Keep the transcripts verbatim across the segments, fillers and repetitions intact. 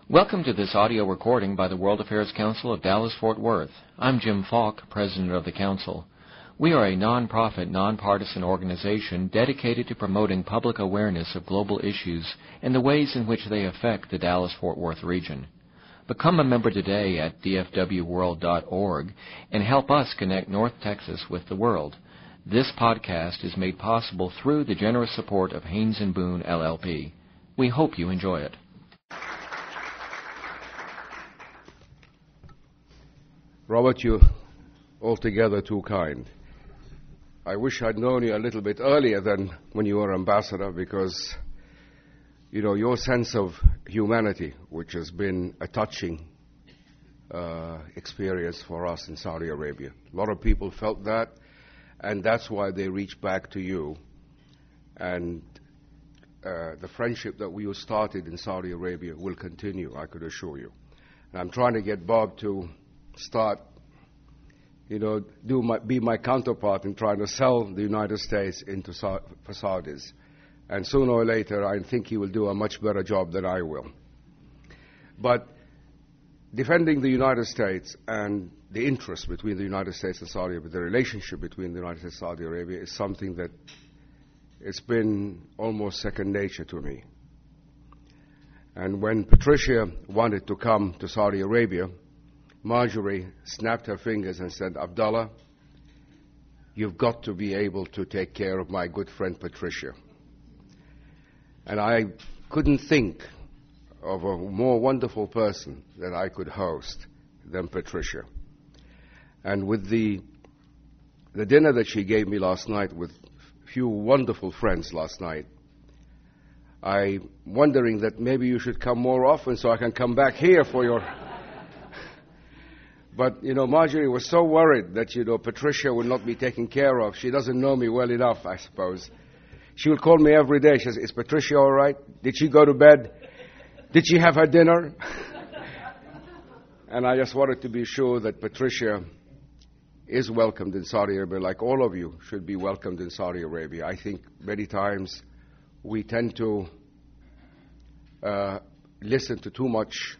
Welcome to this audio recording by the World Affairs Council of Dallas-Fort Worth. I'm Jim Falk, President of the Council. We are a non-profit, nonpartisan organization dedicated to promoting public awareness of global issues and the ways in which they affect the Dallas-Fort Worth region. Become a member today at d f w world dot org and help us connect North Texas with the world. This podcast is made possible through the generous support of Haynes and Boone, L L P. We hope you enjoy it. Robert, you're altogether too kind. I wish I'd known you a little bit earlier than when you were ambassador, because, you know, your sense of humanity, which has been a touching uh, experience for us in Saudi Arabia. A lot of people felt that, and that's why they reached back to you. And uh, the friendship that we started in Saudi Arabia will continue, I could assure you. And I'm trying to get Bob to start, you know, do my, be my counterpart in trying to sell the United States into Sa- for Saudis. And sooner or later, I think he will do a much better job than I will. But defending the United States and the interest between the United States and Saudi Arabia, the relationship between the United States and Saudi Arabia, is something that it's been almost second nature to me. And when Patricia wanted to come to Saudi Arabia, Marjorie snapped her fingers and said, "Abdullah, you've got to be able to take care of my good friend Patricia." And I couldn't think of a more wonderful person that I could host than Patricia. And with the the dinner that she gave me last night with a few wonderful friends last night, I'm wondering that maybe you should come more often so I can come back here for your... But, you know, Marjorie was so worried that, you know, Patricia would not be taken care of. She doesn't know me well enough, I suppose. She would call me every day. She says, "Is Patricia all right? Did she go to bed? Did she have her dinner?" And I just wanted to be sure that Patricia is welcomed in Saudi Arabia, like all of you should be welcomed in Saudi Arabia. I think many times we tend to uh, listen to too much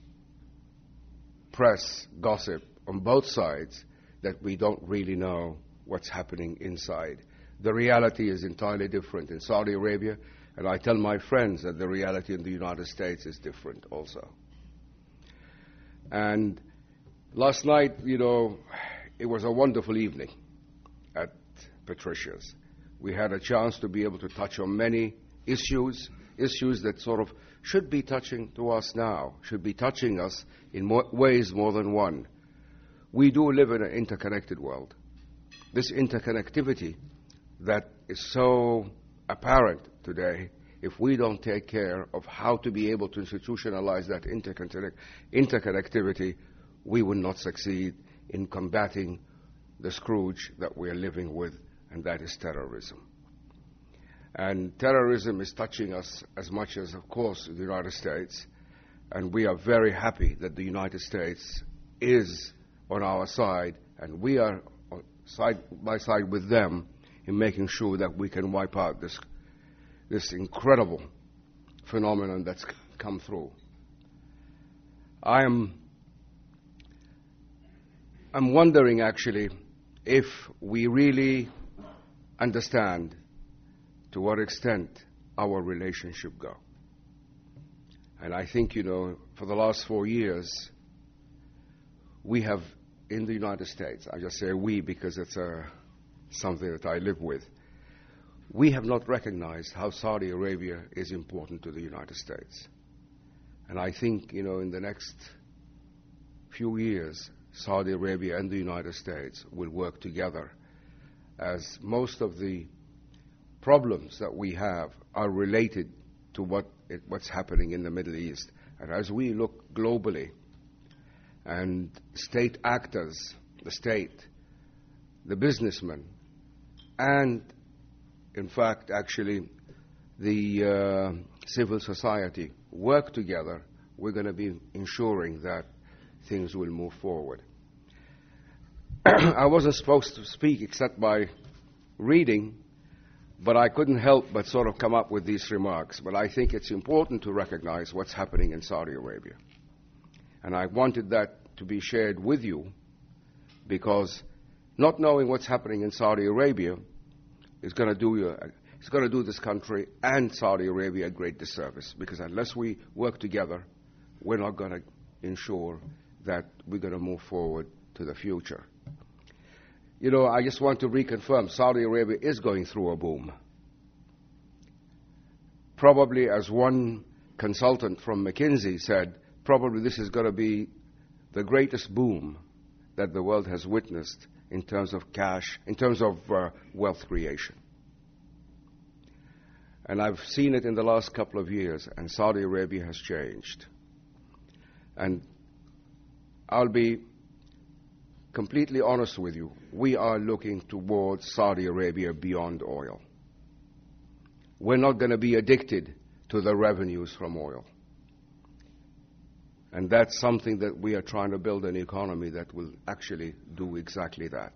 press, gossip on both sides, that we don't really know what's happening inside. The reality is entirely different in Saudi Arabia, and I tell my friends that the reality in the United States is different also. And last night, you know, it was a wonderful evening at Patricia's. We had a chance to be able to touch on many issues, issues that sort of should be touching to us now, should be touching us in more ways more than one. We do live in an interconnected world. This interconnectivity that is so apparent today, if we don't take care of how to be able to institutionalize that interconnect- interconnectivity, we will not succeed in combating the scourge that we are living with, and that is terrorism. And terrorism is touching us as much as, of course, the United States. And we are very happy that the United States is on our side, and we are side by side with them in making sure that we can wipe out this, this incredible phenomenon that's come through. I am I'm wondering, actually, if we really understand to what extent our relationship go. And I think, you know, for the last four years, we have, in the United States, I just say we because it's uh, something that I live with, we have not recognized how Saudi Arabia is important to the United States. And I think, you know, in the next few years, Saudi Arabia and the United States will work together, as most of the problems that we have are related to what it, what's happening in the Middle East. And as we look globally, and state actors, the state, the businessmen, and in fact, actually, the uh, civil society work together, we're going to be ensuring that things will move forward. I wasn't supposed to speak except by reading, But I couldn't help but sort of come up with these remarks. But I think it's important to recognize what's happening in Saudi Arabia. And I wanted that to be shared with you, because not knowing what's happening in Saudi Arabia is going to do you, it's going to do this country and Saudi Arabia a great disservice. Because unless we work together, we're not going to ensure that we're going to move forward to the future. You know, I just want to reconfirm, Saudi Arabia is going through a boom. Probably, as one consultant from McKinsey said, probably this is going to be the greatest boom that the world has witnessed in terms of cash, in terms of uh, wealth creation. And I've seen it in the last couple of years, and Saudi Arabia has changed. And I'll be completely honest with you, we are looking towards Saudi Arabia beyond oil. We're not going to be addicted to the revenues from oil. And that's something that we are trying to build an economy that will actually do exactly that.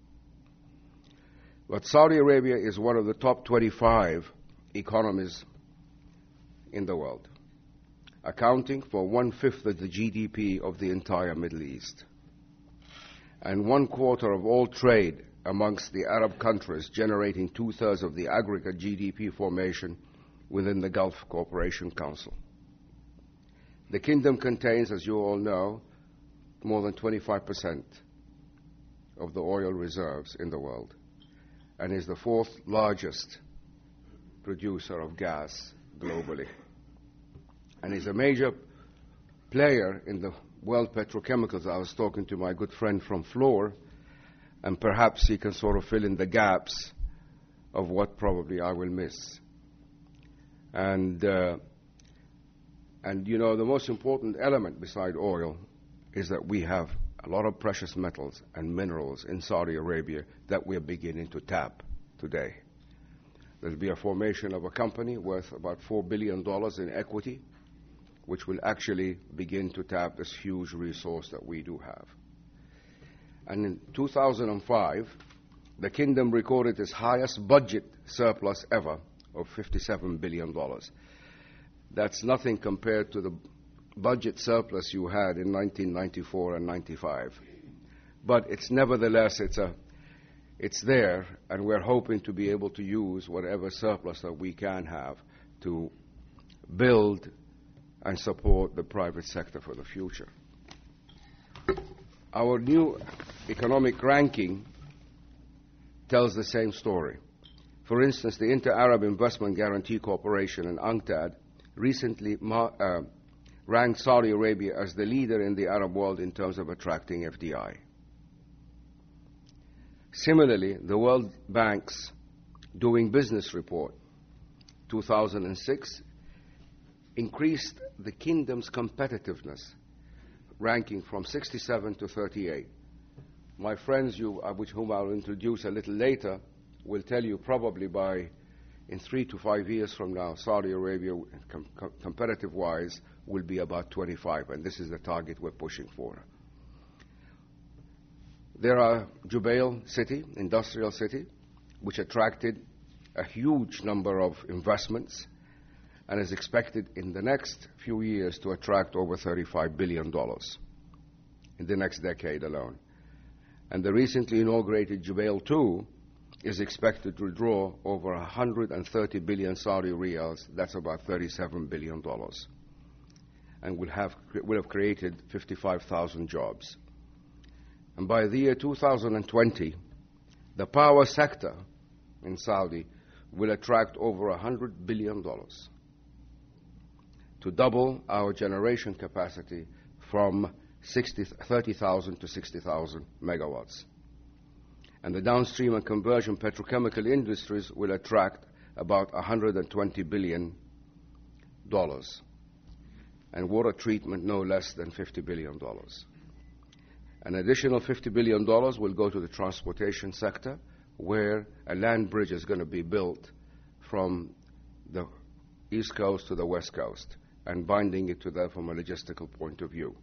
But Saudi Arabia is one of the top twenty-five economies in the world, accounting for one-fifth of the G D P of the entire Middle East, and one quarter of all trade amongst the Arab countries, generating two-thirds of the aggregate G D P formation within the Gulf Cooperation Council. The kingdom contains, as you all know, more than twenty-five percent of the oil reserves in the world, and is the fourth largest producer of gas globally, and is a major player in the world petrochemicals. I was talking to my good friend from Fluor, and perhaps he can sort of fill in the gaps of what probably I will miss. And, uh, and you know, the most important element beside oil is that we have a lot of precious metals and minerals in Saudi Arabia that we're beginning to tap today. There'll be a formation of a company worth about four billion dollars in equity, which will actually begin to tap this huge resource that we do have. And in two thousand five, the kingdom recorded its highest budget surplus ever of fifty-seven billion dollars. That's nothing compared to the budget surplus you had in nineteen ninety-four and ninety-five. But it's nevertheless, it's a It's there, and we're hoping to be able to use whatever surplus that we can have to build and support the private sector for the future. Our new economic ranking tells the same story. For instance, the Inter-Arab Investment Guarantee Corporation and UNCTAD recently ma- uh, ranked Saudi Arabia as the leader in the Arab world in terms of attracting F D I. Similarly, the World Bank's Doing Business report, two thousand six, increased the kingdom's competitiveness, ranking from sixty-seven to thirty-eight. My friends, you, uh, which whom I'll introduce a little later, will tell you probably by in three to five years from now, Saudi Arabia, com- com- competitive-wise, will be about twenty-five, and this is the target we're pushing for. There are Jubail City, industrial city, which attracted a huge number of investments and is expected in the next few years to attract over thirty-five billion dollars in the next decade alone. And the recently inaugurated Jubail two is expected to draw over one hundred thirty billion Saudi riyals, that's about thirty-seven billion dollars, and will have, will have created fifty-five thousand jobs. And by the year two thousand twenty, the power sector in Saudi will attract over one hundred billion dollars to double our generation capacity from thirty thousand to sixty thousand megawatts. And the downstream and conversion petrochemical industries will attract about one hundred twenty billion dollars, and water treatment no less than fifty billion dollars. An additional fifty billion dollars will go to the transportation sector, where a land bridge is going to be built from the east coast to the west coast, and binding it to that from a logistical point of view.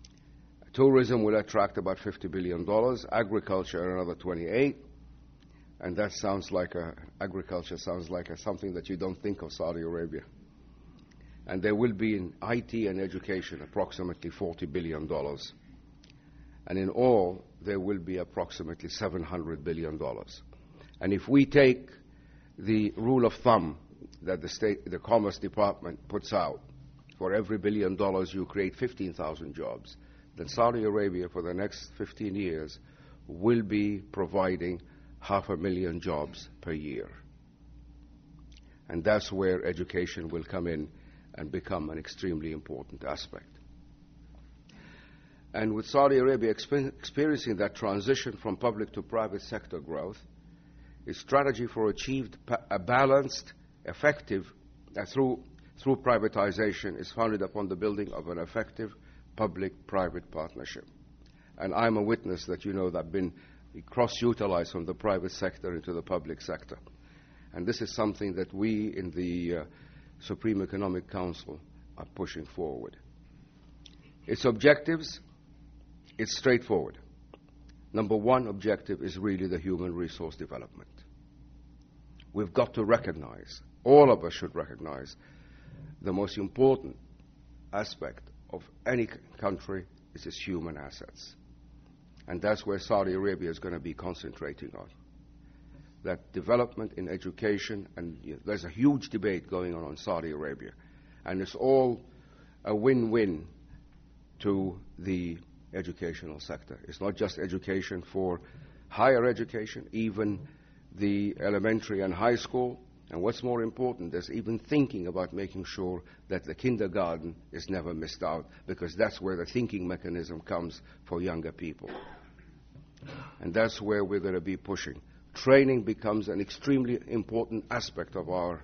Tourism will attract about fifty billion dollars, agriculture another twenty-eight, And that sounds like a, agriculture sounds like a, something that you don't think of Saudi Arabia. And there will be in I T and education approximately forty billion dollars. And in all, there will be approximately seven hundred billion dollars. And if we take the rule of thumb that the state, the Commerce Department puts out, for every billion dollars you create fifteen thousand jobs, then Saudi Arabia for the next fifteen years will be providing half a million jobs per year. And that's where education will come in and become an extremely important aspect. And with Saudi Arabia exp- experiencing that transition from public to private sector growth, its strategy for achieved pa- a balanced, effective, uh, through, through privatization is founded upon the building of an effective public-private partnership. And I'm a witness that you know that been cross-utilized from the private sector into the public sector. And this is something that we in the uh, Supreme Economic Council are pushing forward. Its objectives, it's straightforward. Number one objective is really the human resource development. We've got to recognize, all of us should recognize, the most important aspect of any country is its human assets. And that's where Saudi Arabia is going to be concentrating on. That development in education, and you know, there's a huge debate going on in Saudi Arabia, and it's all a win-win to the educational sector. It's not just education for higher education, even the elementary and high school, and what's more important, there's even thinking about making sure that the kindergarten is never missed out, because that's where the thinking mechanism comes for younger people. And that's where we're going to be pushing. Training becomes an extremely important aspect of our,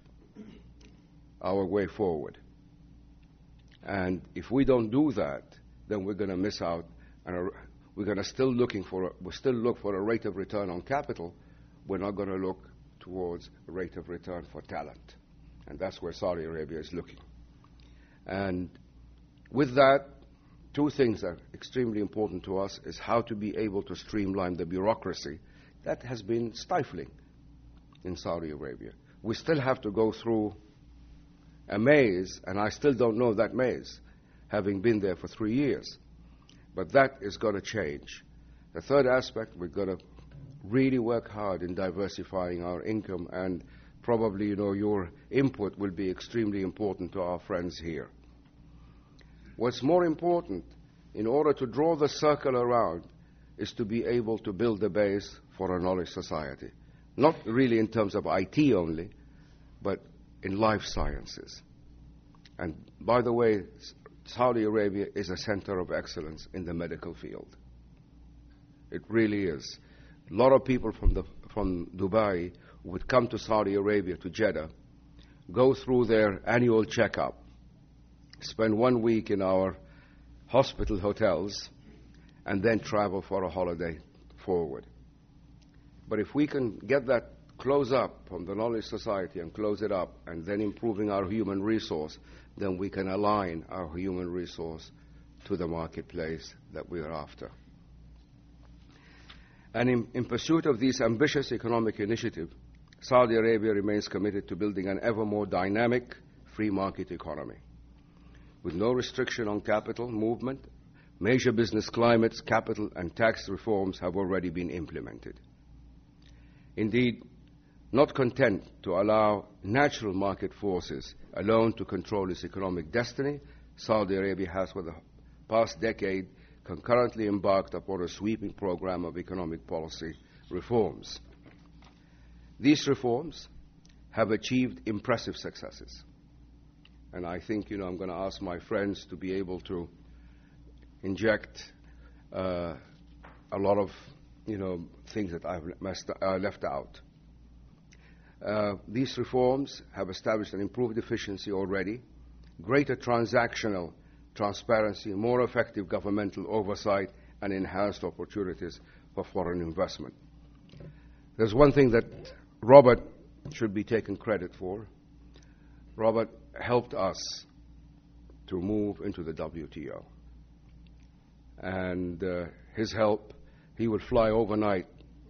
our way forward. And if we don't do that, then we're going to miss out, and we're going to still looking for a, we still look for a rate of return on capital. We're not going to look towards a rate of return for talent, and that's where Saudi Arabia is looking. And with that, two things are extremely important to us: is how to be able to streamline the bureaucracy that has been stifling in Saudi Arabia. We still have to go through a maze, and I still don't know that maze, having been there for three years. But that is going to change. The third aspect, we're going to really work hard in diversifying our income, and probably, you know, your input will be extremely important to our friends here. What's more important, in order to draw the circle around, is to be able to build a base for a knowledge society. Not really in terms of I T only, but in life sciences. And by the way, Saudi Arabia is a center of excellence in the medical field. It really is. A lot of people from, the, from Dubai would come to Saudi Arabia, to Jeddah, go through their annual checkup, spend one week in our hospital hotels, and then travel for a holiday forward. But if we can get that close up from the knowledge society and close it up, and then improving our human resource, then we can align our human resource to the marketplace that we are after. And in, in pursuit of this ambitious economic initiative, Saudi Arabia remains committed to building an ever more dynamic free market economy. With no restriction on capital movement, major business climates, capital and tax reforms have already been implemented. Indeed, not content to allow natural market forces alone to control its economic destiny, Saudi Arabia has for the past decade concurrently embarked upon a sweeping program of economic policy reforms. These reforms have achieved impressive successes. And I think, you know, I'm going to ask my friends to be able to inject uh, a lot of, you know, things that I've messed, uh, left out. Uh, these reforms have established an improved efficiency already, greater transactional transparency, more effective governmental oversight, and enhanced opportunities for foreign investment. There's one thing that Robert should be taken credit for. Robert helped us to move into the W T O. And uh, his help, he would fly overnight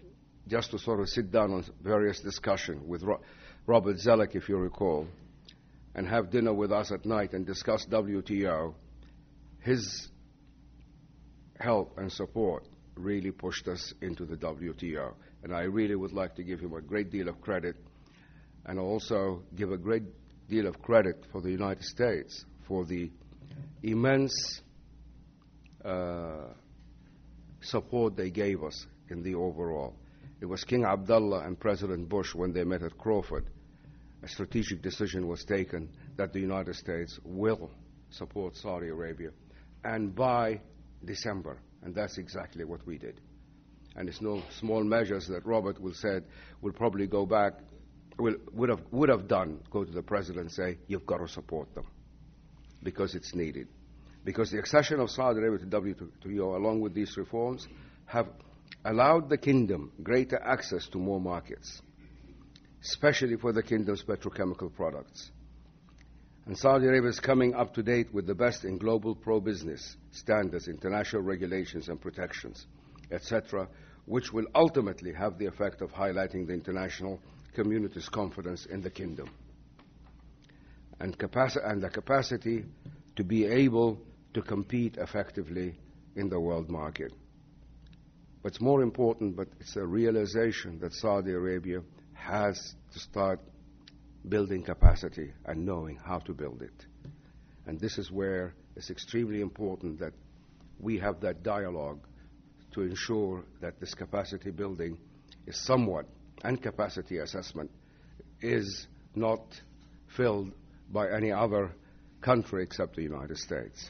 just to sort of sit down on various discussion with Ro- Robert Zoellick, if you recall, and have dinner with us at night and discuss W T O, his help and support really pushed us into the W T O. And I really would like to give him a great deal of credit, and also give a great deal of credit for the United States for the immense uh, support they gave us in the overall. It was King Abdullah and President Bush, when they met at Crawford, a strategic decision was taken that the United States will support Saudi Arabia, and by December, and that's exactly what we did. And it's no small measures that Robert will said will probably go back, will, would have would have done, go to the president and say, you've got to support them, because it's needed. Because the accession of Saudi Arabia to W T O, along with these reforms, have allowed the kingdom greater access to more markets, especially for the kingdom's petrochemical products. And Saudi Arabia is coming up to date with the best in global pro-business standards, international regulations and protections, et cetera, which will ultimately have the effect of highlighting the international community's confidence in the kingdom and, capaci- and the capacity to be able to compete effectively in the world market. What's more important, but it's a realization that Saudi Arabia has to start building capacity and knowing how to build it. And this is where it's extremely important that we have that dialogue to ensure that this capacity building is somewhat, and capacity assessment is not filled by any other country except the United States.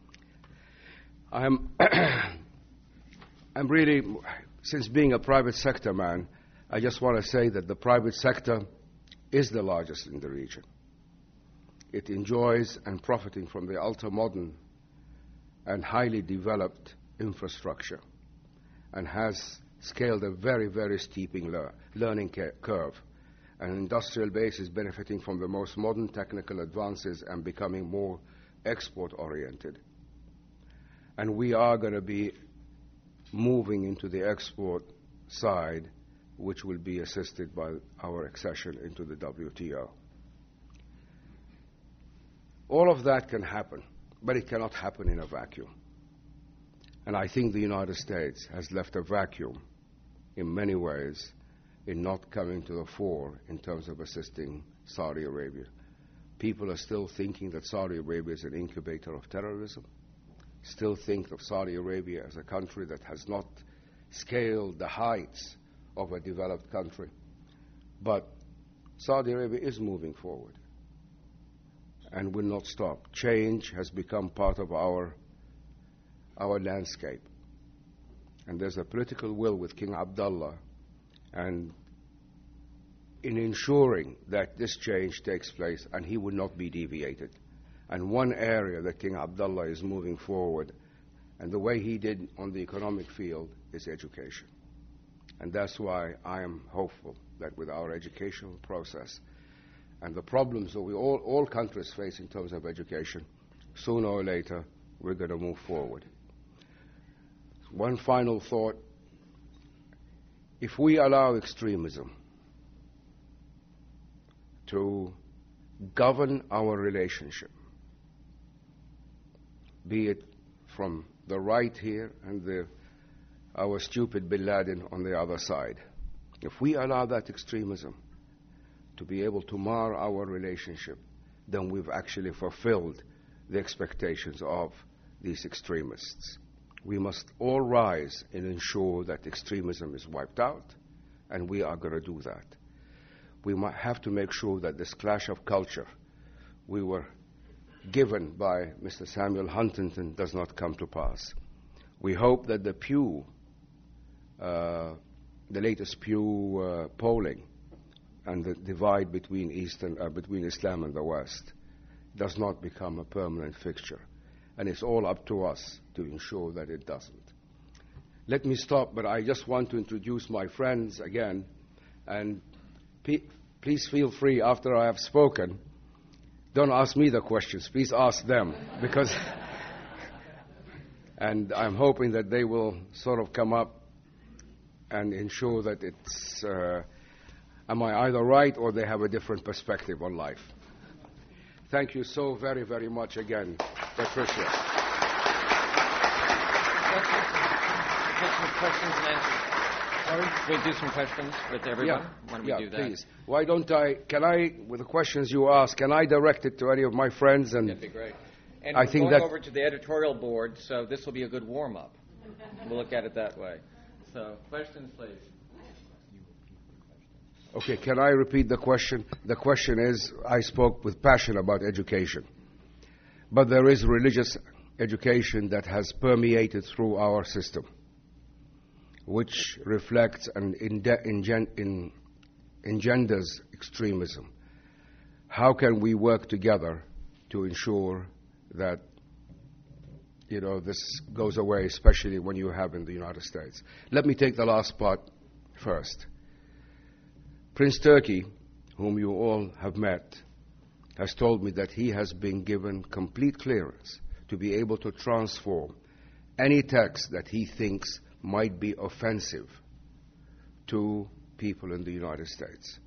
I'm, I'm really, since being a private sector man, I just want to say that the private sector is the largest in the region. It enjoys and profiting from the ultra-modern and highly developed infrastructure, and has scaled a very, very steeping le- learning ca- curve. An industrial base is benefiting from the most modern technical advances and becoming more export-oriented. And we are going to be moving into the export side, which will be assisted by our accession into the W T O. All of that can happen, but it cannot happen in a vacuum. And I think the United States has left a vacuum in many ways in not coming to the fore in terms of assisting Saudi Arabia. People are still thinking that Saudi Arabia is an incubator of terrorism, still think of Saudi Arabia as a country that has not scaled the heights of a developed country. But Saudi Arabia is moving forward and will not stop. Change has become part of our, our landscape. And there's a political will with King Abdullah and in ensuring that this change takes place, and he will not be deviated. And one area that King Abdullah is moving forward, and the way he did on the economic field, is education. And that's why I am hopeful that with our educational process and the problems that we all, all countries face in terms of education, sooner or later we're going to move forward. One final thought. If we allow extremism to govern our relationship, be it from the right here and the, our stupid Bin Laden on the other side, if we allow that extremism to be able to mar our relationship, then we've actually fulfilled the expectations of these extremists. We must all rise and ensure that extremism is wiped out, and we are going to do that. We might have to make sure that this clash of culture we were given by Mister Samuel Huntington does not come to pass. We hope that the Pew, uh, the latest Pew uh, polling, and the divide between East and, uh, between Islam and the West does not become a permanent fixture. And it's all up to us to ensure that it doesn't. Let me stop, but I just want to introduce my friends again. And pe- please feel free, after I have spoken, don't ask me the questions. Please ask them, because... and I'm hoping that they will sort of come up and ensure that it's, uh, am I either right or they have a different perspective on life. Thank you so very, very much again, Patricia. Questions and answers. Sorry? We'll do some questions with everyone. Yeah, Why don't we yeah, do that? please. Why don't I, can I, with the questions you ask, can I direct it to any of my friends? And That'd be great. And I we're think going that over to the editorial board, so this will be a good warm-up. We'll look at it that way. So, questions, please. Okay, can I repeat the question? The question is, I spoke with passion about education, but there is religious education that has permeated through our system, which reflects and inde- ingen- in, engenders extremism. How can we work together to ensure that, you know, this goes away, especially when you have in the United States? Let me take the last part first. Prince Turki, whom you all have met, has told me that he has been given complete clearance to be able to transform any text that he thinks might be offensive to people in the United States.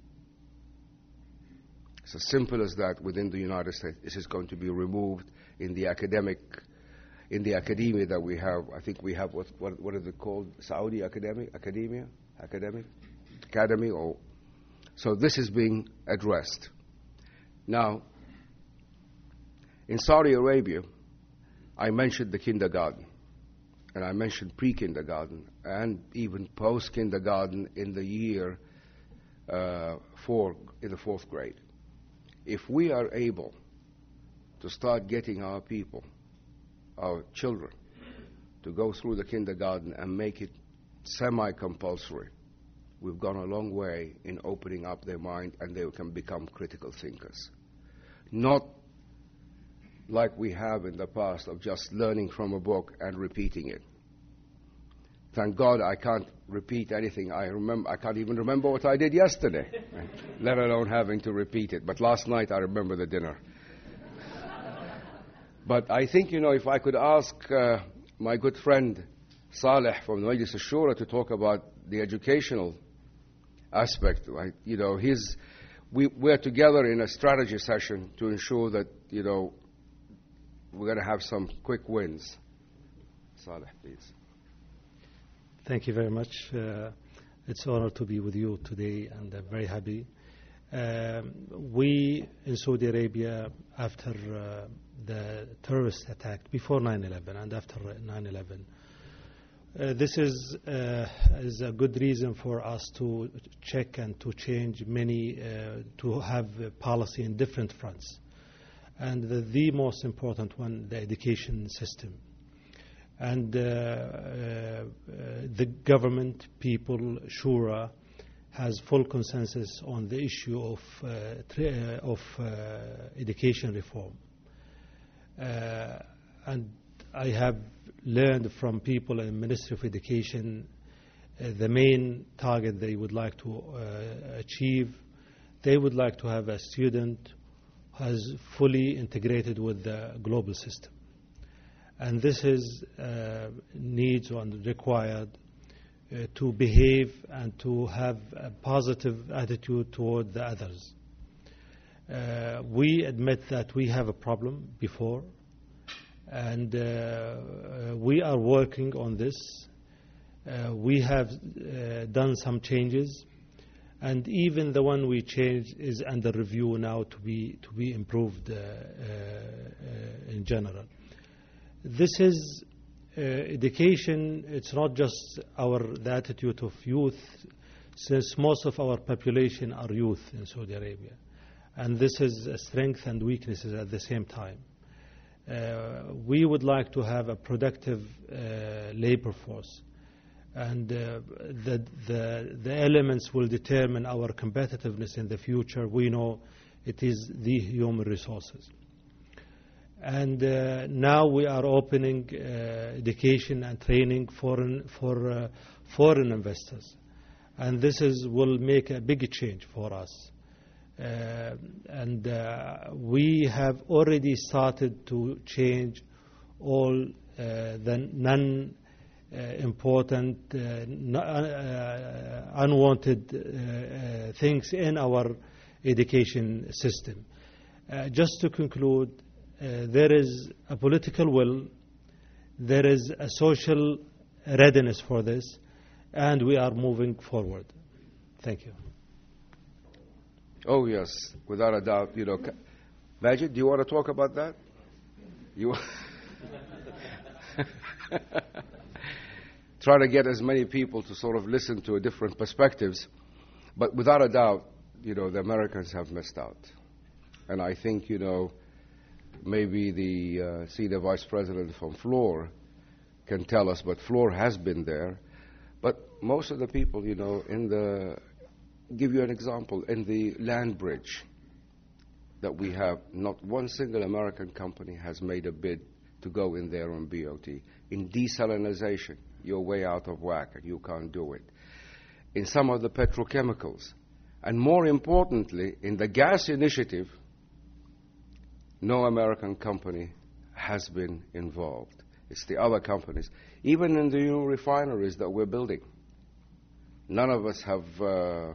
It's as simple as that. Within the United States, this is going to be removed in the academic, in the academia that we have. I think we have what what, what is it called? Saudi Academy, Academia, Academic, Academy. Or so this is being addressed now. In Saudi Arabia, I mentioned the kindergarten, and I mentioned pre-kindergarten and even post-kindergarten in the year uh, four, in the fourth grade. If we are able to start getting our people, our children, to go through the kindergarten and make it semi-compulsory, we've gone a long way in opening up their mind, and they can become critical thinkers. Not like we have in the past of just learning from a book and repeating it. Thank God I can't repeat anything. I remember. I can't even remember what I did yesterday, let alone having to repeat it. But last night I remember the dinner. But I think, you know, if I could ask uh, my good friend Saleh from the Majlis al-Shura to talk about the educational aspect, right? You know, his, we, we're together in a strategy session to ensure that, you know, we're going to have some quick wins. Saleh, please. Thank you very much. Uh, it's an honor to be with you today, and I'm very happy. Um, we in Saudi Arabia, after uh, the terrorist attack, before nine eleven and after nine eleven, uh, this is, uh, is a good reason for us to check and to change many, uh, to have a policy in different fronts. And the, the most important one, the education system. And uh, uh, the government, people, Shura, has full consensus on the issue of, uh, tra- uh, of uh, education reform. Uh, and I have learned from people in the Ministry of Education uh, the main target they would like to uh, achieve. They would like to have a student who is fully integrated with the global system. And this is uh, needs and required uh, to behave and to have a positive attitude toward the others. Uh, we admit that we have a problem before, and uh, uh, we are working on this. Uh, we have uh, done some changes, and even the one we changed is under review now to be to be improved uh, uh, uh, in general. This is uh, education. It's not just our the attitude of youth, since most of our population are youth in Saudi Arabia, and this is a strength and weaknesses at the same time. Uh, we would like to have a productive uh, labor force, and uh, the, the the elements will determine our competitiveness in the future. We know it is the human resources. And uh, now we are opening uh, education and training foreign, for uh, foreign investors. And this is, will make a big change for us. Uh, and uh, we have already started to change all uh, the non, uh, important, uh, n- uh, unwanted uh, uh, things in our education system. Uh, just to conclude, uh, there is a political will, there is a social readiness for this, and we are moving forward. Thank you. Oh, yes, without a doubt. You know, Majid, do you want to talk about that? You try to get as many people to sort of listen to different perspectives, but without a doubt, you know, the Americans have missed out. And I think, you know, maybe the uh, senior vice president from Floor can tell us, but Floor has been there. But most of the people, you know, in the, give you an example, in the land bridge that we have, not one single American company has made a bid to go in there on B O T. In desalinization, you're way out of whack and you can't do it. In some of the petrochemicals, and more importantly, in the gas initiative, no American company has been involved. It's the other companies. Even in the new refineries that we're building, none of us have, uh,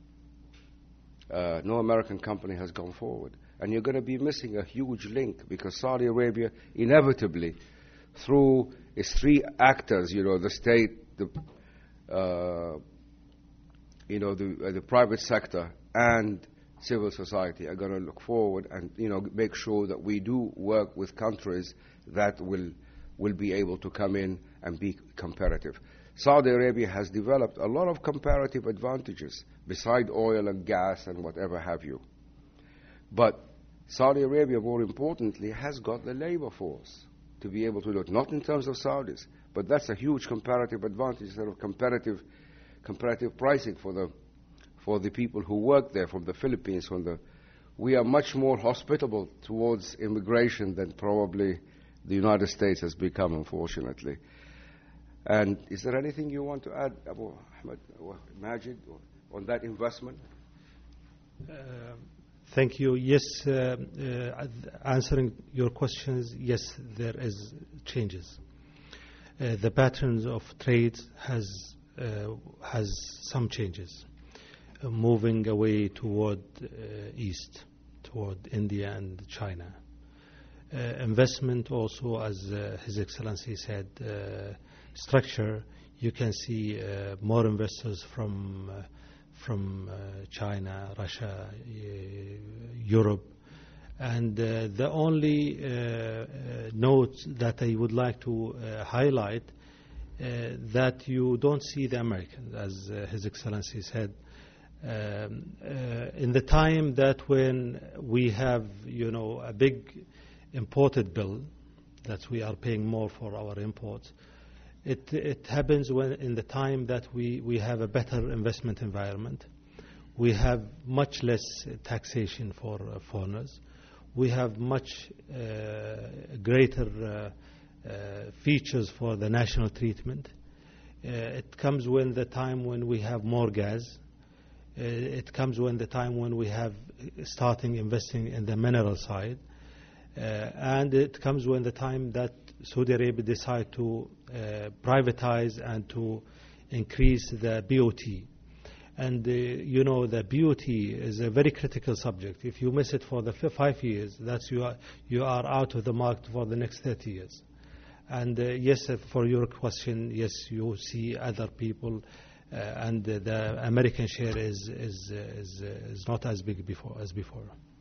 uh, no American company has gone forward. And you're going to be missing a huge link because Saudi Arabia inevitably, through its three actors, you know, the state, the, uh, you know, the, uh, the private sector and civil society are going to look forward and, you know, make sure that we do work with countries that will will be able to come in and be competitive. Saudi Arabia has developed a lot of comparative advantages beside oil and gas and whatever have you. But Saudi Arabia, more importantly, has got the labor force to be able to do it, not in terms of Saudis, but that's a huge comparative advantage, sort of comparative comparative pricing for the for the people who work there from the Philippines. From the, we are much more hospitable towards immigration than probably the United States has become, unfortunately. And is there anything you want to add, Abu Ahmed or Majid, on that investment? Uh, thank you. Yes, uh, uh, answering your questions, yes, there is changes. Uh, the patterns of trade has uh, has some changes, uh, moving away toward uh, east, toward India and China. Uh, investment also, as uh, His Excellency said, uh, structure, you can see uh, more investors from uh, from uh, China, Russia, uh, Europe. And uh, the only uh, uh, note that I would like to uh, highlight, uh, that you don't see the Americans, as uh, His Excellency said. Um, uh, in the time that when we have, you know, a big imported bill, that we are paying more for our imports, It, it happens when in the time that we, we have a better investment environment. We have much less taxation for uh, foreigners. We have much uh, greater uh, uh, features for the national treatment. Uh, it comes when the time when we have more gas. Uh, it comes when the time when we have starting investing in the mineral side. Uh, and it comes when the time that Saudi Arabia decide to uh, privatize and to increase the B O T. And uh, you know, the B O T is a very critical subject. If you miss it for the f- five years, that's you are, you are out of the market for the next thirty years. And uh, yes, uh, for your question, yes, you see other people, uh, and uh, the American share is is uh, is, uh, is not as big before as before.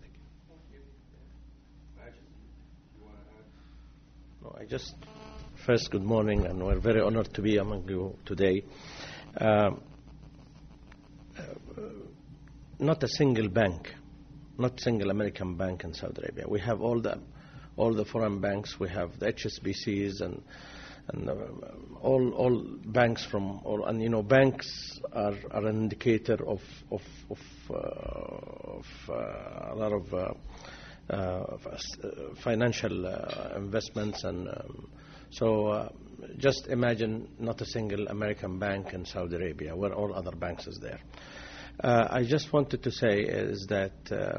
I just, first, good morning, and we're very honored to be among you today. Um, uh, not a single bank, not a single American bank in Saudi Arabia. We have all the all the foreign banks. We have the H S B Cs and and uh, all all banks from all. And you know, banks are, are an indicator of of of, uh, of uh, a lot of. Uh, Uh, financial uh, investments, and um, so uh, just imagine not a single American bank in Saudi Arabia where all other banks is there. Uh, I just wanted to say is that, uh,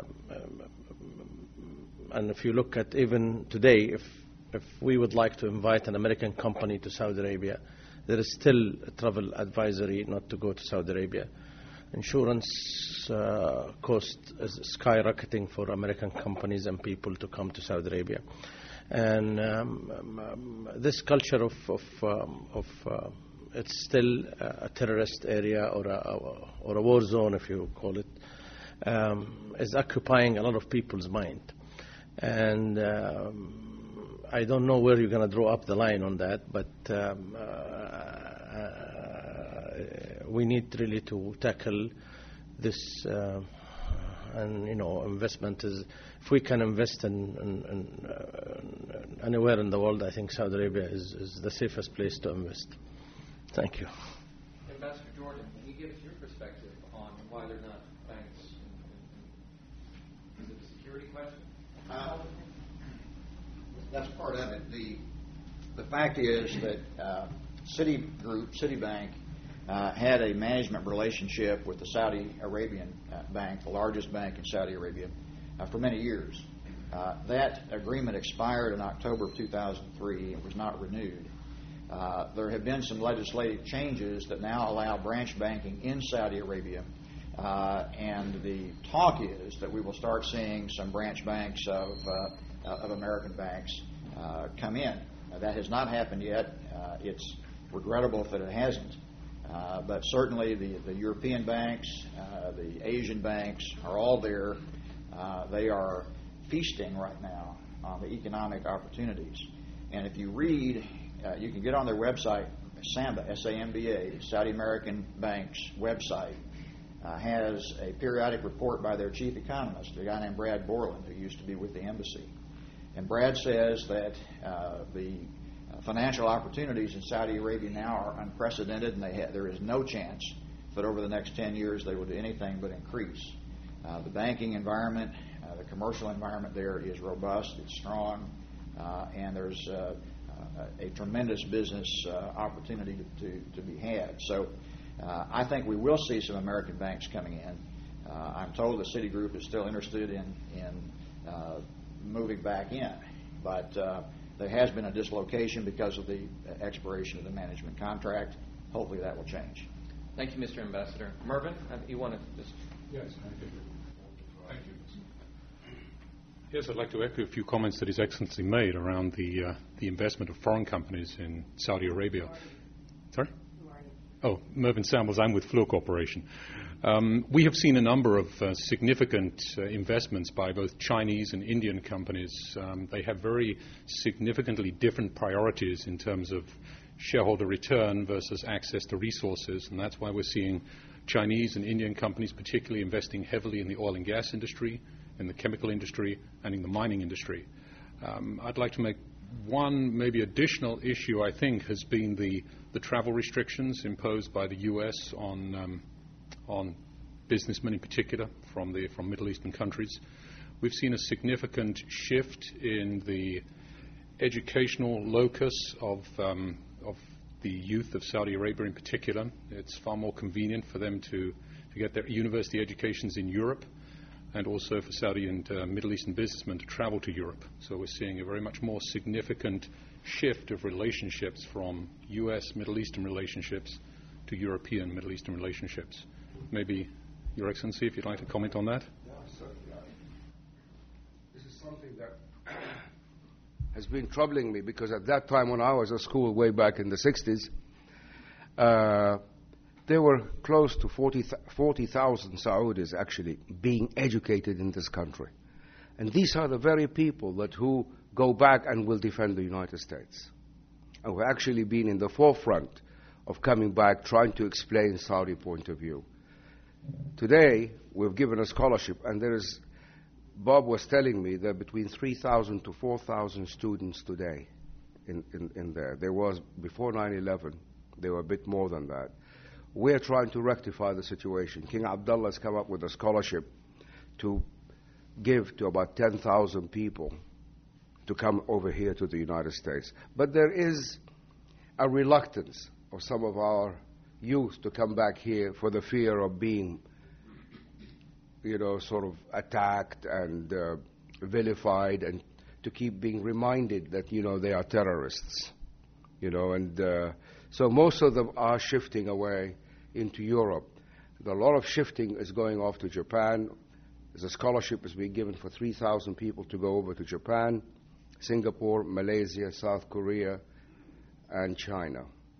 and if you look at even today, if if we would like to invite an American company to Saudi Arabia, there is still a travel advisory not to go to Saudi Arabia. Insurance uh, cost is skyrocketing for American companies and people to come to Saudi Arabia. And um, um, this culture of, of, um, of uh, it's still a terrorist area or a, or a war zone, if you call it, um, is occupying a lot of people's mind. And um, I don't know where you're going to draw up the line on that, but um, uh, uh, we need really to tackle this. Uh, and, you know, investment is, if we can invest in, in, in uh, anywhere in the world, I think Saudi Arabia is, is the safest place to invest. Thank you. Ambassador Jordan, can you give us your perspective on why they're not banks? Is it a security question? Uh, that's part of it. The the fact is that uh, Citigroup, Citibank, uh, had a management relationship with the Saudi Arabian uh, bank, the largest bank in Saudi Arabia, uh, for many years. Uh, that agreement expired in October of two thousand three and was not renewed. Uh, there have been some legislative changes that now allow branch banking in Saudi Arabia, uh, and the talk is that we will start seeing some branch banks of, uh, of American banks uh, come in. Now, that has not happened yet. Uh, it's regrettable that it hasn't, uh, but certainly the, the European banks, uh, the Asian banks are all there. Uh, they are feasting right now on the economic opportunities. And if you read, Uh, you can get on their website, SAMBA, S A M B A, Saudi American Bank's website, uh, has a periodic report by their chief economist, a guy named Brad Borland, who used to be with the embassy. And Brad says that uh, the uh, financial opportunities in Saudi Arabia now are unprecedented, and they ha- there is no chance that over the next ten years they will do anything but increase. Uh, the banking environment, uh, the commercial environment there is robust, it's strong, uh, and there's uh, a tremendous business uh, opportunity to, to, to be had. So uh, I think we will see some American banks coming in. Uh, I'm told that Citigroup is still interested in, in uh, moving back in, but uh, there has been a dislocation because of the expiration of the management contract. Hopefully that will change. Thank you, Mister Ambassador. Mervyn, you want to just... Yes, thank you. Thank you. Yes, I'd like to echo a few comments that His Excellency made around the uh, the investment of foreign companies in Saudi Arabia. Sorry? Oh, Mervyn Samuels, I'm with Fluor Corporation. Um, we have seen a number of uh, significant uh, investments by both Chinese and Indian companies. Um, they have very significantly different priorities in terms of shareholder return versus access to resources, and that's why we're seeing Chinese and Indian companies particularly investing heavily in the oil and gas industry, in the chemical industry, and in the mining industry. Um, I'd like to make one maybe additional issue, I think, has been the, the travel restrictions imposed by the U S on um, on businessmen in particular from the from Middle Eastern countries. We've seen a significant shift in the educational locus of um, of the youth of Saudi Arabia in particular. It's far more convenient for them to, to get their university educations in Europe, and also for Saudi and uh, Middle Eastern businessmen to travel to Europe. So we're seeing a very much more significant shift of relationships from U S Middle Eastern relationships to European Middle Eastern relationships. Maybe, Your Excellency, if you'd like to comment on that. Yeah, certainly. This is something that has been troubling me, because at that time when I was at school way back in the sixties, uh, there were close to forty thousand Saudis actually being educated in this country. And these are the very people that who go back and will defend the United States, and who have actually been in the forefront of coming back, trying to explain Saudi point of view. Today, we've given a scholarship, and there is, Bob was telling me that between three thousand to four thousand students today in, in, in there. There was, before nine eleven, there were a bit more than that. We're trying to rectify the situation. King Abdullah has come up with a scholarship to give to about ten thousand people to come over here to the United States. But there is a reluctance of some of our youth to come back here for the fear of being, you know, sort of attacked and uh, vilified, and to keep being reminded that, you know, they are terrorists. you know, and uh, so most of them are shifting away into Europe. A lot of shifting is going off to Japan. There's a scholarship is being given for three thousand people to go over to Japan, Singapore, Malaysia, South Korea, and China.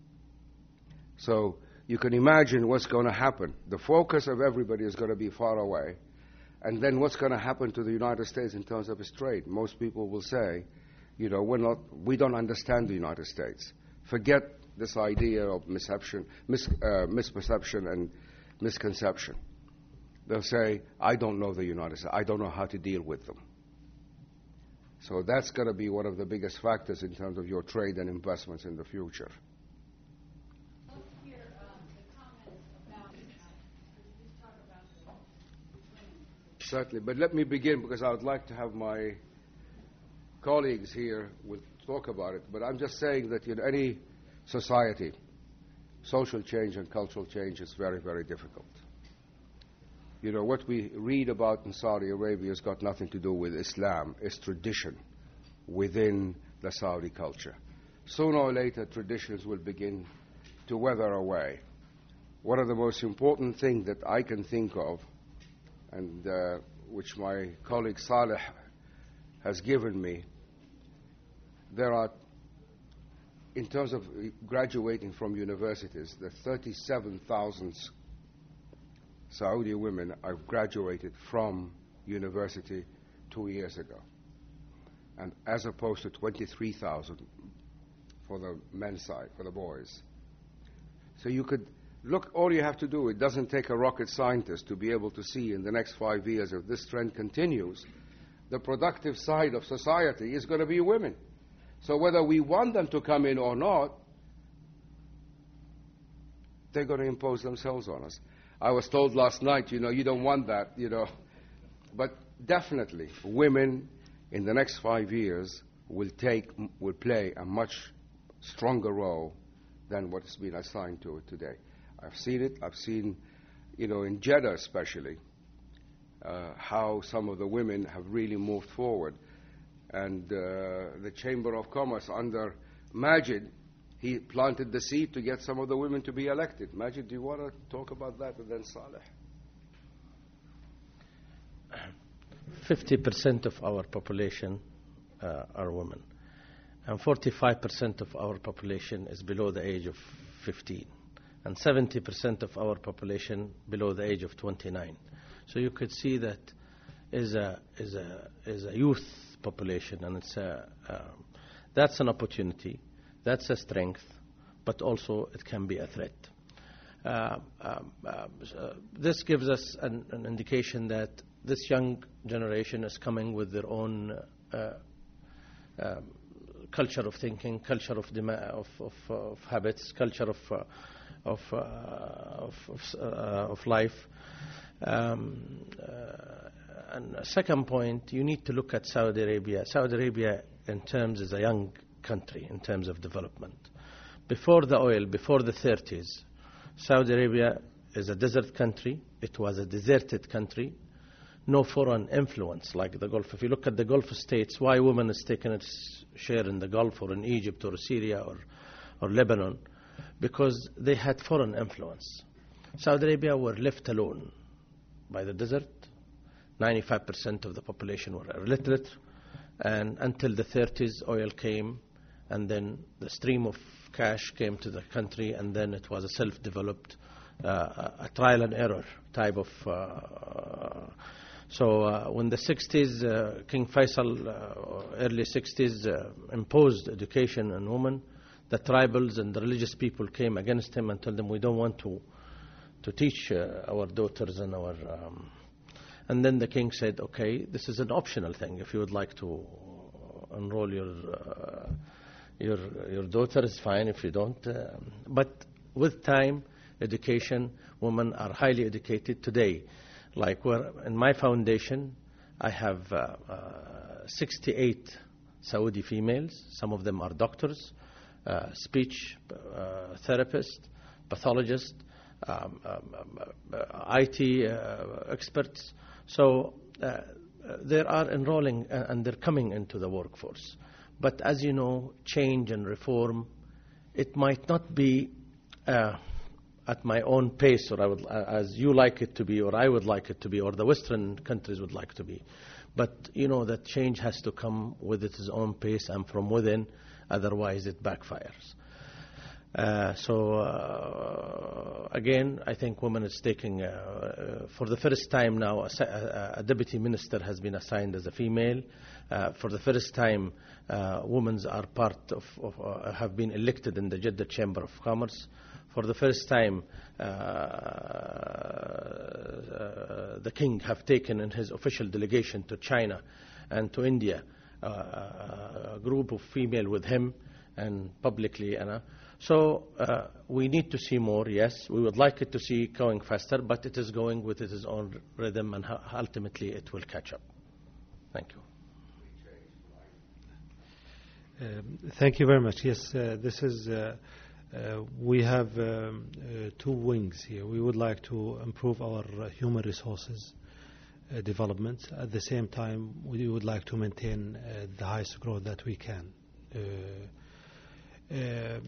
So you can imagine what's going to happen. The focus of everybody is going to be far away. And then what's going to happen to the United States in terms of its trade? Most people will say, you know, we're not, we don't understand the United States. Forget this idea of misperception, mis, uh, misperception and misconception. They'll say, I don't know the United States. I don't know how to deal with them. So that's going to be one of the biggest factors in terms of your trade and investments in the future. Let's hear um, the comments about, uh, you talk about the women. Certainly, but let me begin because I would like to have my colleagues here will talk about it. But I'm just saying that in any society, social change and cultural change is very, very difficult. You know, what we read about in Saudi Arabia has got nothing to do with Islam. It's tradition within the Saudi culture. Sooner or later, traditions will begin to wither away. One of the most important things that I can think of, and uh, which my colleague Saleh has given me, there are, in terms of graduating from universities, the thirty-seven thousand Saudi women have graduated from university two years ago, and as opposed to twenty-three thousand for the men's side, for the boys. So you could look, all you have to do, it doesn't take a rocket scientist to be able to see in the next five years, if this trend continues, the productive side of society is going to be women. So whether we want them to come in or not, they're going to impose themselves on us. I was told last night, you know, you don't want that, you know. But definitely, women in the next five years will take, will play a much stronger role than what has been assigned to it today. I've seen it. I've seen, you know, in Jeddah especially, uh, how some of the women have really moved forward. And uh, the Chamber of Commerce under Majid, he planted the seed to get some of the women to be elected. Majid, do you want to talk about that? And then Saleh. fifty percent of our population uh, are women. And forty-five percent of our population is below the age of fifteen. And seventy percent of our population below the age of twenty-nine. So you could see that is a, is a, is a youth population, and it's a, uh, that's an opportunity. That's a strength, but also it can be a threat. Uh, um, uh, this gives us an, an indication that this young generation is coming with their own uh, uh, culture of thinking, culture of, dem- of, of, of habits, culture of uh, of, uh, of, of, uh, of life. Um, uh, and a second point, you need to look at Saudi Arabia. Saudi Arabia, in terms, is a young country in terms of development. Before the oil, before the thirties, Saudi Arabia is a desert country. It was a deserted country. No foreign influence like the Gulf. If you look at the Gulf states, why women has taken its share in the Gulf or in Egypt or Syria or, or Lebanon? Because they had foreign influence. Saudi Arabia were left alone by the desert. ninety-five percent of the population were illiterate. And until the thirties, oil came, and then the stream of cash came to the country, and then it was a self-developed, uh, a trial and error type of... Uh, so uh, when the sixties, uh, King Faisal, uh, early sixties, uh, imposed education on women, the tribals and the religious people came against him and told them, we don't want to to teach uh, our daughters and our... Um, and then the king said, okay, this is an optional thing. If you would like to enroll your uh, your your daughter, is fine. If you don't. Uh, but with time, education, women are highly educated today. Like where in my foundation, I have uh, uh, sixty-eight Saudi females. Some of them are doctors, uh, speech uh, therapists, pathologists, um, um, uh, I T uh, experts. So uh, they are enrolling uh, and they're coming into the workforce. But as you know, change and reform it might not be uh, at my own pace, or I would, uh, as you like it to be, or I would like it to be, or the Western countries would like to be. But, you know, that change has to come with its own pace and from within, otherwise it backfires. Uh, so, uh, again, I think women is taking, uh, uh, for the first time now, a, a, a deputy minister has been assigned as a female. Uh, for the first time, uh, women are part of, of uh, have been elected in the Jeddah Chamber of Commerce. For the first time, uh, uh, the king have taken in his official delegation to China and to India uh, a group of female with him and publicly. Uh, so uh, we need to see more, yes. We would like it to see going faster, but it is going with its own rhythm, and ultimately it will catch up. Thank you. Um, thank you very much. Yes, uh, this is... Uh, Uh, we have um, uh, two wings here. We would like to improve our uh, human resources uh, development. At the same time, we would like to maintain uh, the highest growth that we can. Uh, uh,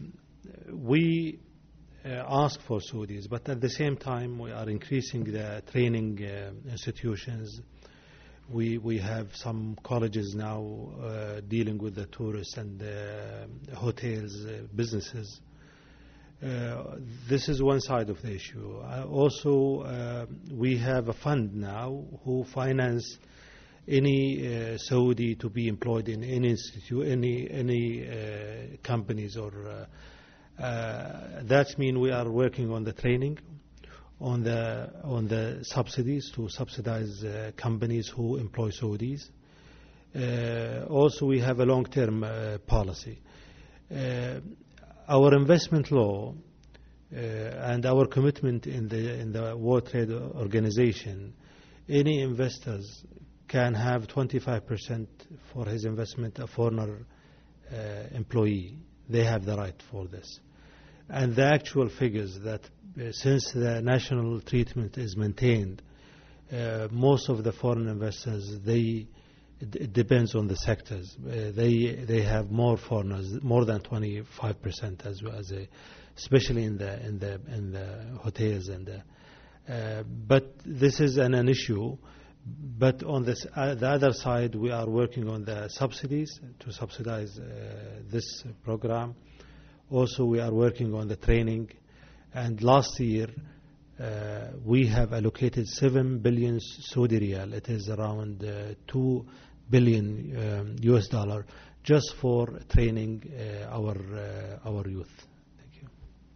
we uh, ask for Saudis, but at the same time, we are increasing the training uh, institutions. We we have some colleges now uh, dealing with the tourists and uh, hotels, uh, businesses. Uh, this is one side of the issue. Uh, also, uh, we have a fund now who finance any uh, Saudi to be employed in any institute, any any uh, companies, or uh, uh, that means we are working on the training, on the on the subsidies to subsidize uh, companies who employ Saudis. Uh, also, we have a long-term uh, policy. Uh, Our investment law uh, and our commitment in the in the World Trade Organization, any investors can have twenty-five percent for his investment a foreigner uh, employee. They have the right for this. And the actual figures that uh, since the national treatment is maintained, uh, most of the foreign investors, they it depends on the sectors. Uh, they they have more foreigners, more than twenty-five percent, as as a, especially in the in the in the hotels and the. Uh, but this is an, an issue. But on this, uh, the other side, we are working on the subsidies to subsidize uh, this program. Also, we are working on the training. And last year, uh, we have allocated seven billion Saudi riyal. It is around uh, two billion um, U S dollar just for training uh, our uh, our youth. Thank you.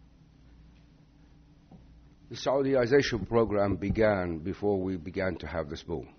The Saudiization program began before we began to have this boom.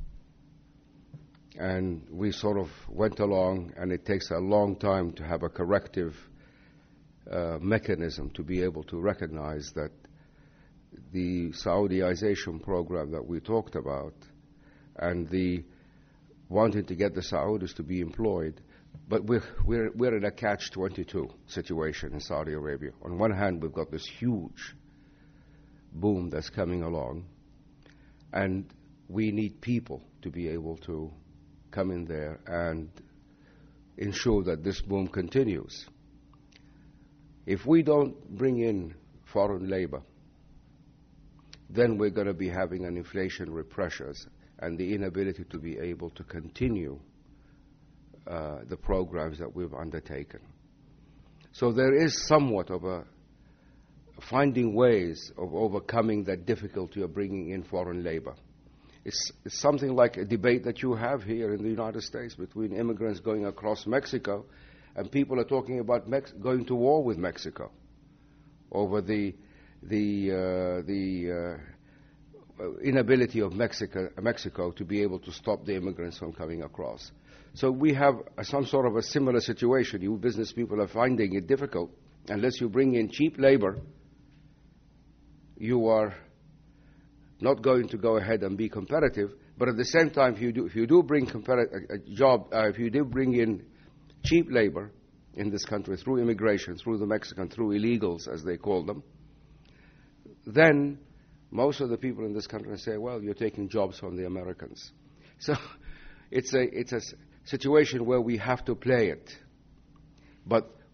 And we sort of went along, and it takes a long time to have a corrective uh, mechanism to be able to recognize that the Saudiization program that we talked about and the wanting to get the Saudis to be employed, but we're, we're, we're in a catch twenty-two situation in Saudi Arabia. On one hand, we've got this huge boom that's coming along, and we need people to be able to come in there and ensure that this boom continues. If we don't bring in foreign labor, then we're going to be having an inflationary pressures and the inability to be able to continue uh, the programs that we've undertaken. So there is somewhat of a finding ways of overcoming that difficulty of bringing in foreign labor. It's, it's something like a debate that you have here in the United States between immigrants going across Mexico, and people are talking about Mex- going to war with Mexico over the the uh, the uh, inability of Mexico, Mexico to be able to stop the immigrants from coming across. So we have a, some sort of a similar situation. You business people are finding it difficult. Unless you bring in cheap labor, you are not going to go ahead and be competitive. But at the same time, if you do, if you do bring competi- a, a job, uh, if you do bring in cheap labor in this country through immigration, through the Mexican, through illegals, as they call them, then most of the people in this country say, well, you're taking jobs from the Americans. So it's a, it's a situation where we have to play it. But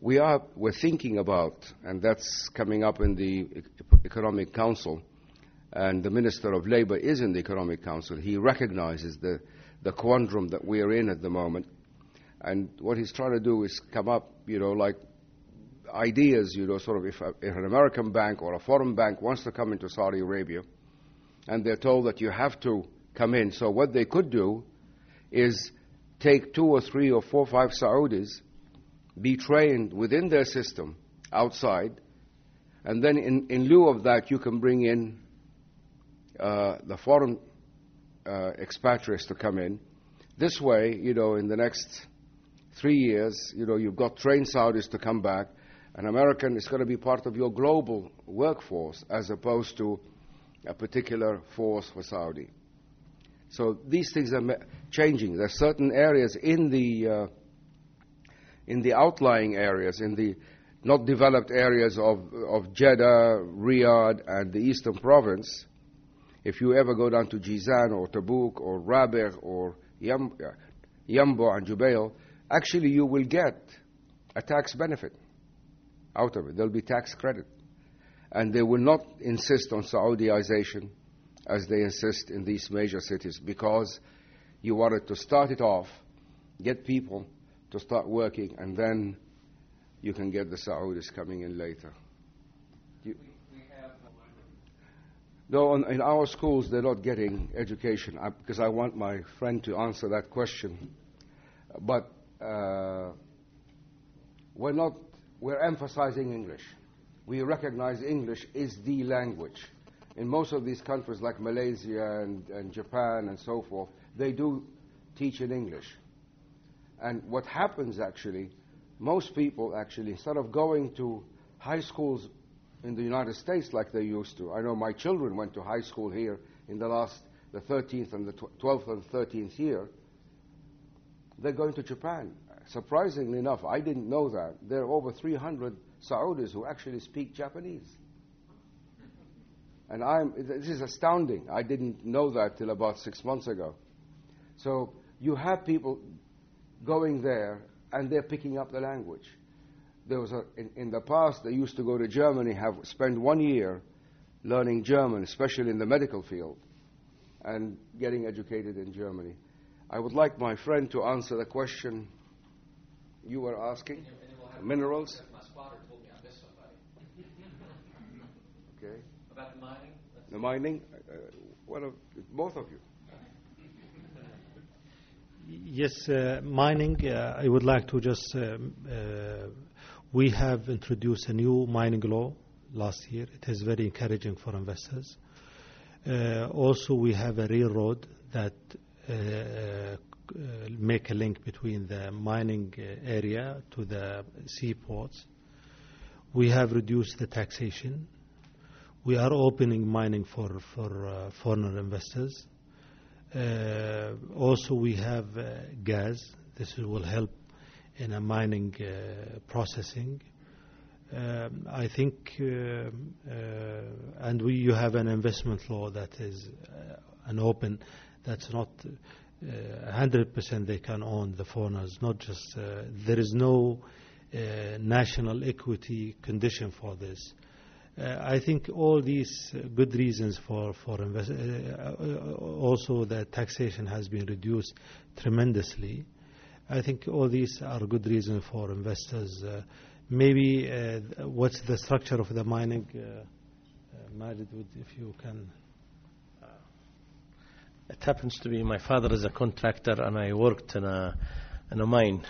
we are we're thinking about, and that's coming up in the Economic Council, and the Minister of Labour is in the Economic Council. He recognizes the, the quandrum that we are in at the moment. And what he's trying to do is come up, you know, like ideas, you know, sort of if, a, if an American bank or a foreign bank wants to come into Saudi Arabia, and they're told that you have to come in. So what they could do is take two or three or four or five Saudis, be trained within their system outside, and then in, in lieu of that, you can bring in uh, the foreign uh, expatriates to come in. This way, you know, in the next three years, you know, you've got trained Saudis to come back. An American is going to be part of your global workforce as opposed to a particular force for Saudi. So these things are changing. There are certain areas in the uh, in the outlying areas, in the not developed areas of of Jeddah, Riyadh, and the Eastern Province. If you ever go down to Jizan or Tabuk or Rabigh or Yam, Yambo and Jubail, actually you will get a tax benefit out of it. There'll be tax credit. And they will not insist on Saudiization as they insist in these major cities, because you wanted to start it off, get people to start working, and then you can get the Saudis coming in later. You, no, in our schools they're not getting education, I, because I want my friend to answer that question. But uh, we're not, we're emphasizing English. We recognize English is the language. In most of these countries like Malaysia and, and Japan and so forth, they do teach in English. And what happens actually, most people actually, instead of going to high schools in the United States like they used to, I know my children went to high school here in the last, the thirteenth and the twelfth and thirteenth year, they're going to Japan. Surprisingly enough, I didn't know that. There are over three hundred Saudis who actually speak Japanese. And I'm, this is astounding. I didn't know that till about six months ago. So you have people going there, and they're picking up the language. There was a, in, in the past, they used to go to Germany, have spend one year learning German, especially in the medical field, and getting educated in Germany. I would like my friend to answer the question you were asking. Minerals? My spotter told me I missed somebody. Okay. About the mining? The mining? Uh, one of, both of you. Yes, uh, mining, uh, I would like to just, um, uh, we have introduced a new mining law last year. It is very encouraging for investors. Uh, also, we have a railroad that uh, uh, make a link between the mining area to the seaports. We have reduced the taxation. We are opening mining for, for uh, foreign investors. Uh, also, we have uh, gas. This will help in a mining uh, processing. Um, I think, uh, uh, and we you have an investment law that is uh, an open, that's not uh, one hundred percent they can own the foreigners, not just, uh, there is no uh, national equity condition for this. Uh, I think all these uh, good reasons for, for invest uh, also the taxation has been reduced tremendously. I think all these are good reasons for investors. Uh, maybe uh, what's the structure of the mining? Uh, uh, Majid, if you can. Uh, it happens to be my father is a contractor, and I worked in a in a mine.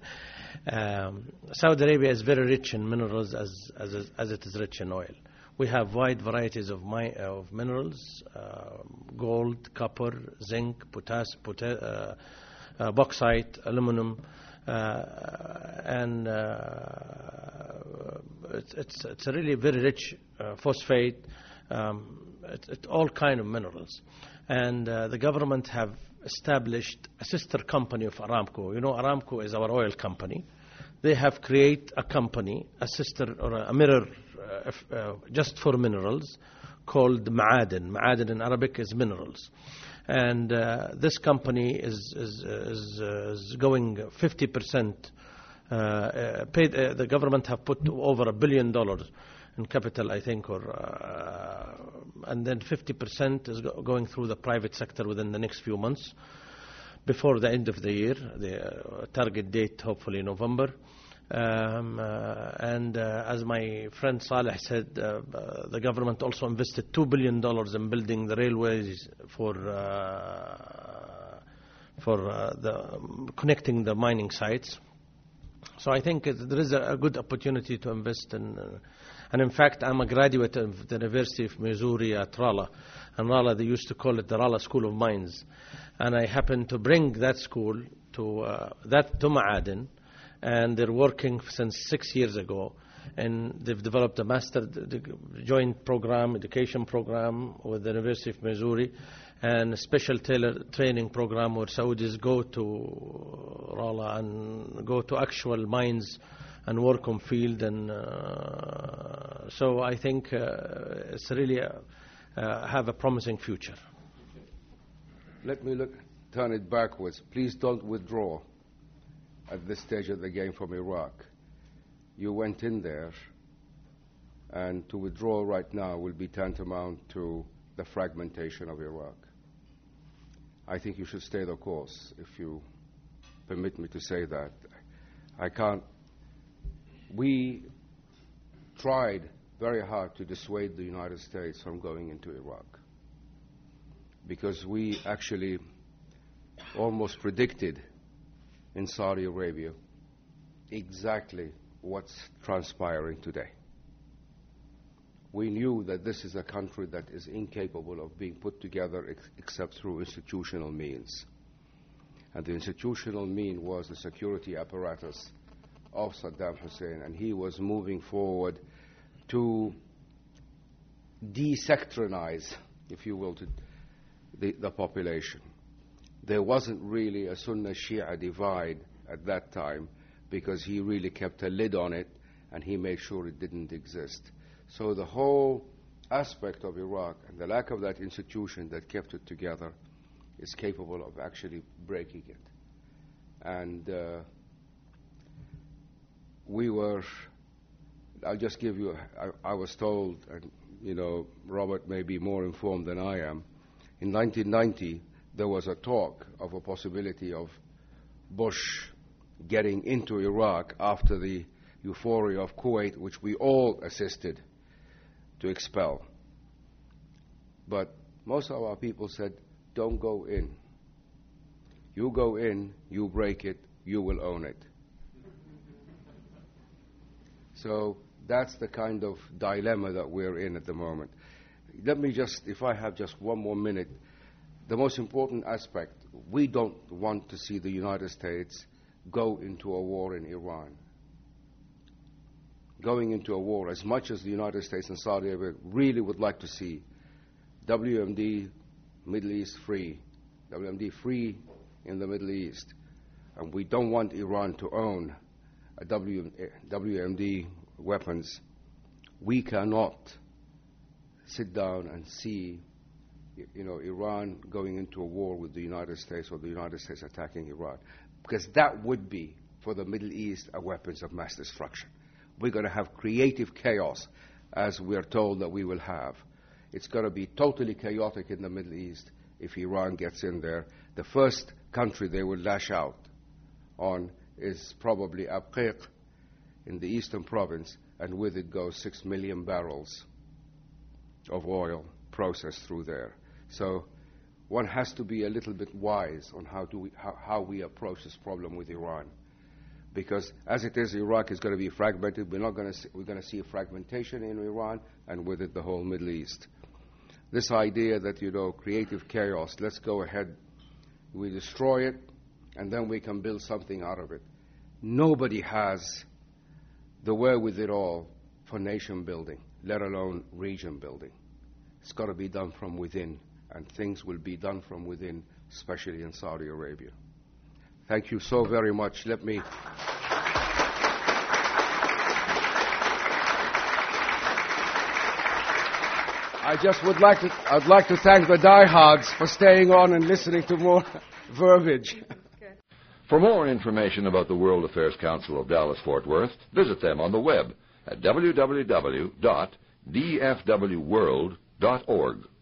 Um, Saudi Arabia is very rich in minerals as, as as it is rich in oil. We have wide varieties of my, of minerals: uh, gold, copper, zinc, potassium, potas uh, uh, bauxite, aluminum, uh, and uh, it's, it's it's a really very rich uh, phosphate. Um, it's it, all kind of minerals, and uh, the government have established a sister company of Aramco. You know, Aramco is our oil company. They have created a company, a sister or a mirror, uh, if, uh, just for minerals, called Ma'aden. Ma'aden in Arabic is minerals, and uh, this company is is is, uh, is going fifty percent uh, uh, paid, uh, the government have put over a billion dollars in capital, I think, or uh, and then fifty percent is go- going through the private sector within the next few months, before the end of the year, the uh, target date hopefully November. Um, uh, and uh, as my friend Saleh said, uh, uh, the government also invested two billion dollars in building the railways for uh, for uh, the um, connecting the mining sites. So I think it, there is a, a good opportunity to invest in. Uh, and in fact, I'm a graduate of the University of Missouri at Rolla. And Rolla, they used to call it the Rolla School of Mines. And I happened to bring that school to uh, that to Ma'aden. And they're working since six years ago, and they've developed a master d- d- joint program, education program with the University of Missouri, and a special tailor training program where Saudis go to Rolla and go to actual mines and work on field. And uh, so I think uh, it's really a, uh, have a promising future. Let me look, turn it backwards. Please don't withdraw at this stage of the game from Iraq. You went in there, and to withdraw right now will be tantamount to the fragmentation of Iraq. I think you should stay the course, if you permit me to say that. I can't. We tried very hard to dissuade the United States from going into Iraq, because we actually almost predicted in Saudi Arabia exactly what's transpiring today. We knew that this is a country that is incapable of being put together ex- except through institutional means. And the institutional mean was the security apparatus of Saddam Hussein, and he was moving forward to desectronize, if you will, to the, the population. There wasn't really a Sunni-Shia divide at that time, because he really kept a lid on it and he made sure it didn't exist. So the whole aspect of Iraq and the lack of that institution that kept it together is capable of actually breaking it. And uh, we were, I'll just give you, I, I was told, and you know, Robert may be more informed than I am, in nineteen ninety, there was a talk of a possibility of Bush getting into Iraq after the euphoria of Kuwait, which we all assisted to expel. But most of our people said, don't go in. You go in, you break it, you will own it. So that's the kind of dilemma that we're in at the moment. Let me just, if I have just one more minute, the most important aspect, we don't want to see the United States go into a war in Iran. Going into a war, as much as the United States and Saudi Arabia really would like to see W M D, Middle East free, W M D free in the Middle East, and we don't want Iran to own a W M D weapons, we cannot sit down and see you know, Iran going into a war with the United States, or the United States attacking Iran, because that would be, for the Middle East, a weapons of mass destruction. We're going to have creative chaos, as we're told that we will have. It's going to be totally chaotic in the Middle East if Iran gets in there. The first country they will lash out on is probably Abqaiq in the eastern province, and with it goes six million barrels of oil processed through there. So one has to be a little bit wise on how, do we, how, how we approach this problem with Iran. Because as it is, Iraq is going to be fragmented. We're not going to see, we're going to see a fragmentation in Iran, and with it the whole Middle East. This idea that, you know, creative chaos, let's go ahead, we destroy it, and then we can build something out of it. Nobody has the wherewithal for nation building, let alone region building. It's got to be done from within, and things will be done from within, especially in Saudi Arabia. Thank you so very much. Let me... I just would like to, I'd like to thank the diehards for staying on and listening to more verbiage. For more information about the World Affairs Council of Dallas-Fort Worth, visit them on the web at w w w dot d f w world dot org.